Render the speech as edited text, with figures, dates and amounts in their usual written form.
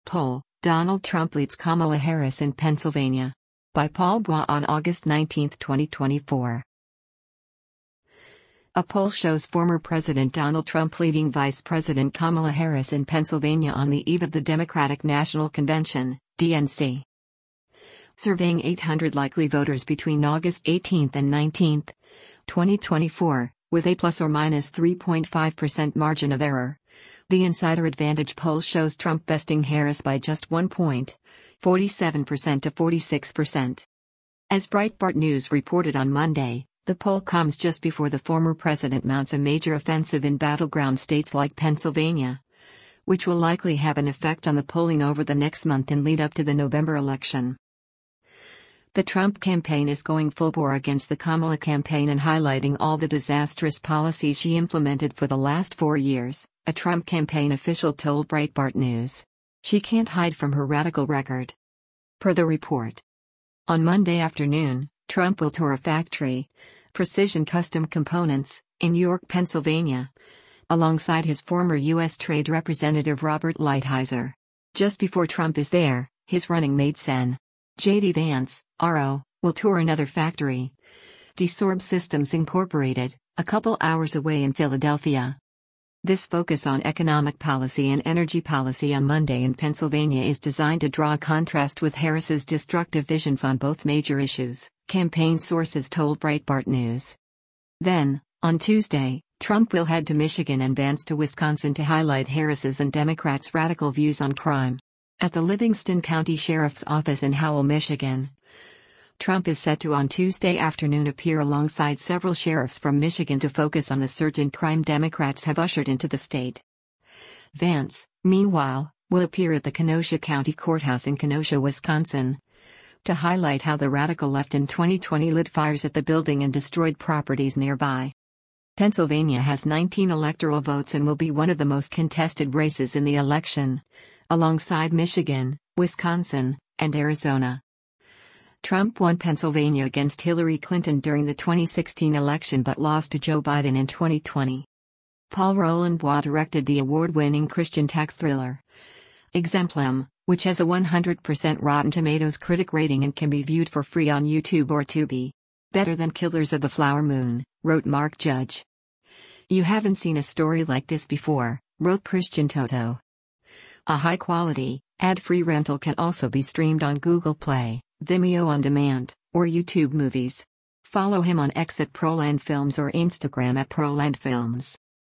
Poll: Donald Trump leads Kamala Harris in Pennsylvania. By Paul Bois on August 19, 2024. A poll shows former President Donald Trump leading Vice President Kamala Harris in Pennsylvania on the eve of the Democratic National Convention, DNC. Surveying 800 likely voters between August 18 and 19, 2024, with a plus or minus 3.5% margin of error. The Insider Advantage poll shows Trump besting Harris by just 1 point, 47% to 46%. As Breitbart News reported on Monday, the poll comes just before the former president mounts a major offensive in battleground states like Pennsylvania, which will likely have an effect on the polling over the next month and lead up to the November election. The Trump campaign is going full bore against the Kamala campaign and highlighting all the disastrous policies she implemented for the last 4 years, a Trump campaign official told Breitbart News. She can't hide from her radical record. Per the report. On Monday afternoon, Trump will tour a factory, Precision Custom Components, in York, Pennsylvania, alongside his former U.S. Trade Representative Robert Lighthizer. Just before Trump is there, his running mate Sen. J.D. Vance, RO, will tour another factory, Desorb Systems Incorporated, a couple hours away in Philadelphia. This focus on economic policy and energy policy on Monday in Pennsylvania is designed to draw a contrast with Harris's destructive visions on both major issues, campaign sources told Breitbart News. Then, on Tuesday, Trump will head to Michigan and Vance to Wisconsin to highlight Harris's and Democrats' radical views on crime. At the Livingston County Sheriff's Office in Howell, Michigan, Trump is set to on Tuesday afternoon appear alongside several sheriffs from Michigan to focus on the surge in crime Democrats have ushered into the state. Vance, meanwhile, will appear at the Kenosha County Courthouse in Kenosha, Wisconsin, to highlight how the radical left in 2020 lit fires at the building and destroyed properties nearby. Pennsylvania has 19 electoral votes and will be one of the most contested races in the election, alongside Michigan, Wisconsin, and Arizona. Trump won Pennsylvania against Hillary Clinton during the 2016 election but lost to Joe Biden in 2020. Paul Roland Bois directed the award-winning Christian tech thriller Exemplum, which has a 100% Rotten Tomatoes critic rating and can be viewed for free on YouTube or Tubi. Better than Killers of the Flower Moon, wrote Mark Judge. You haven't seen a story like this before, wrote Christian Toto. A high-quality, ad-free rental can also be streamed on Google Play, Vimeo On Demand, or YouTube Movies. Follow him on X at Proland Films or Instagram at Proland Films.